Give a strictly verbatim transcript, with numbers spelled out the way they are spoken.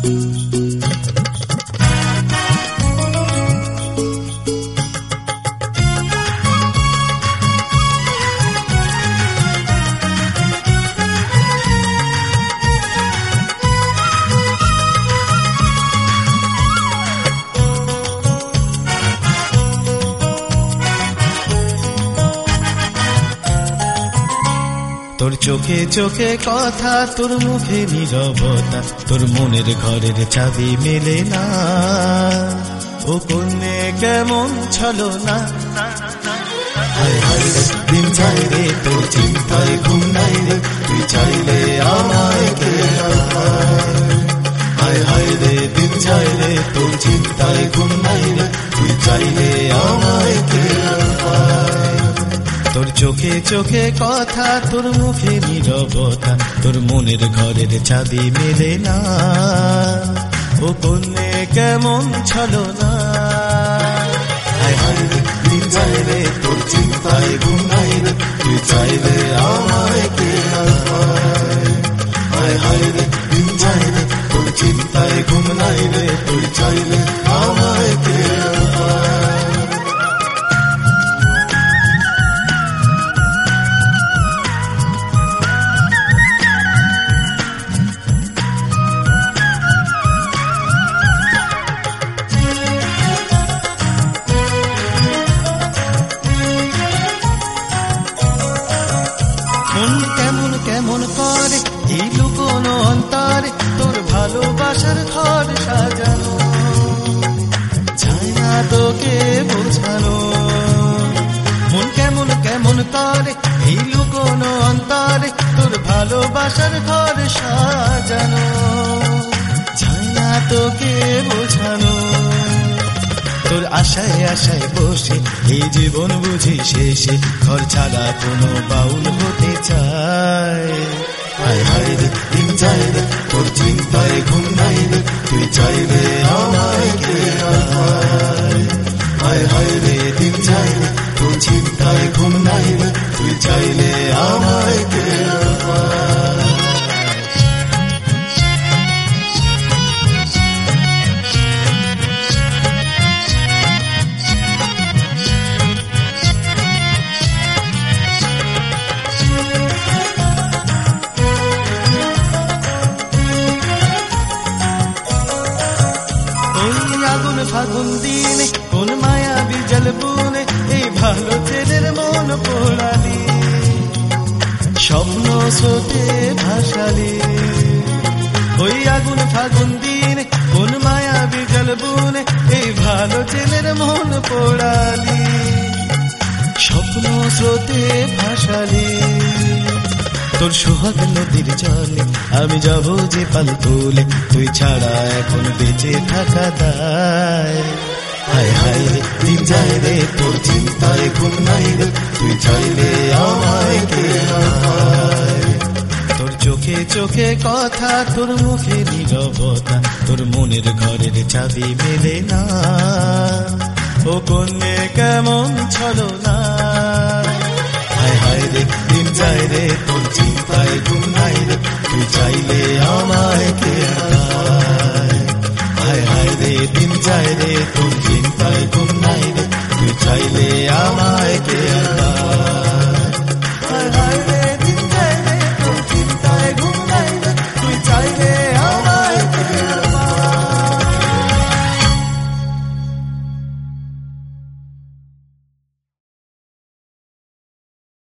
তোর চোখে চোখে কথা, তোর মুখে নীরবতা, তোর মনের ঘরের চাবি মেলে না। ও কন্যে কেমন ছলো না, হায় হায় রে দিন যায় রে, তোর চিন্তায় ঘুম নাই রে, তুই চাইলে আমায় কে হায় হায় রে দিন যায় রে, তোর চিন্তায় ঘুম নাই রে, তুই চাইলে আমায় কে তোর চোখে চোখে কথা, তোর মুখে নীরবতা, তোর মনের ঘরের চাবি মেলে না। ও কন্যে কেমন ছলো না, হায় হায় রে দিন যায় রে, তোর চিন্তায় ঘুম নাই রে, তুই চাইলে আমায় কে হায় হায় রে দিন যায় রে, তোর চিন্তায় ঘুম নাই রে, তুই চাইলে আমায় কে কেমন কেমন করে এই লুকোনো অন্তরে, তোর ভালোবাসার ঘর সাজানো যায় না তোকে বোঝানো। মন কেমন কেমন করে এই লুকোনো অন্তরে, তোর ভালোবাসার ঘর সাজানো যায় না তোকে বোঝানো। তোর আশায় আশায় বসে এই জীবন বুঝি শেষে, ঘর ছাড়া কোনো বাউল হতে চায়। হায় হায় রে দিন যায় রে, তোর চিন্তায় ঘুম নাই রে, তুই চাইলে আমায় কে হায় হায় রে দিন যায় রে, তোর চিন্তায় ঘুম নাই রে, তুই চাইলে আমায় কে আগুন ফাগুন দিনে কোন মায়া বিজল বুনে, এই ভালো ছেলের মন পোড়ালি, স্বপ্ন স্রোতে ভাসালি। ওই আগুন ফাগুন দিনে কোন মায়া বিজল বুনে, এই ভালো ছেলের মন পোড়ালি, স্বপ্ন স্রোতে ভাসালি। তোর সোহাগ নদীর জলে আমি যাব যে পাল তুলে, তুই ছাড়া এখন বেঁচে থাকা দায়। হায় হায় রে দিন যায় রে, তোর চিন্তায় ঘুম নাই রে, তুই চাইলে আমায় কে তোর চোখে চোখে কথা, তোর মুখে নীরবতা, তোর মনের ঘরের চাবি মেলে না। ও কন্যে কেমন ছলো না, হায় হায় রে দিন যায় রে, তোর চিন্তায় ঘুম নাই রে, তুই চাইলে আমায় কে হায় হায় রে দিন যায় রে, তোর চিন্তায় ঘুম